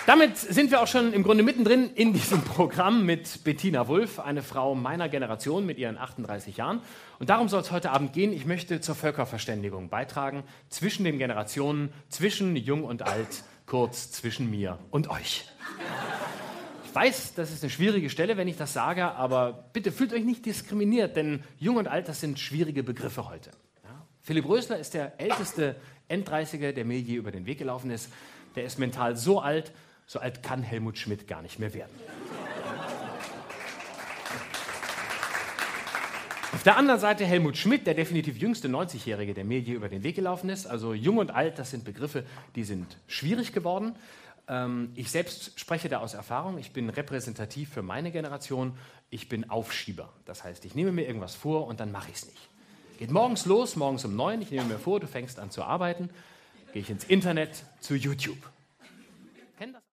Damit sind wir auch schon im Grunde mittendrin in diesem Programm mit Bettina Wulff, eine Frau meiner Generation mit ihren 38 Jahren. Und darum soll es heute Abend gehen. Ich möchte zur Völkerverständigung beitragen zwischen den Generationen, zwischen Jung und Alt, kurz zwischen mir und euch. Ich weiß, das ist eine schwierige Stelle, wenn ich das sage, aber bitte fühlt euch nicht diskriminiert, denn Jung und Alt, das sind schwierige Begriffe heute. Ja? Philipp Rösler ist der älteste End-30er, der mir je über den Weg gelaufen ist. Der ist mental so alt kann Helmut Schmidt gar nicht mehr werden. Auf der anderen Seite Helmut Schmidt, der definitiv jüngste 90-Jährige, der mir je über den Weg gelaufen ist. Also Jung und Alt, das sind Begriffe, die sind schwierig geworden. Ich selbst spreche da aus Erfahrung. Ich bin repräsentativ für meine Generation. Ich bin Aufschieber. Das heißt, ich nehme mir irgendwas vor und dann mache ich es nicht. Geht morgens los, morgens um 9. Ich nehme mir vor, du fängst an zu arbeiten. Gehe ich ins Internet, zu YouTube. Kennt das?